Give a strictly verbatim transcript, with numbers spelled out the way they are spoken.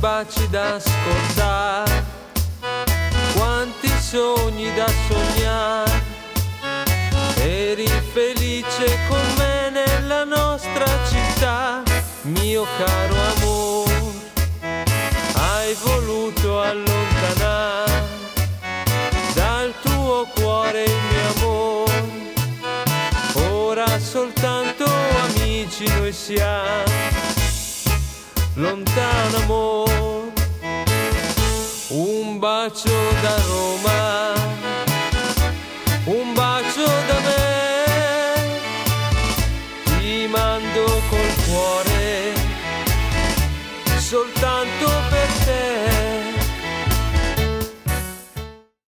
baci da scordare, quanti sogni da sognare. Eri felice con me nella nostra città, mio caro amore. Hai voluto allontanare dal tuo cuore il mio amore. Ora soltanto amici noi siamo, lontano amore. Un bacio da Roma, un bacio da me, ti mando col cuore, soltanto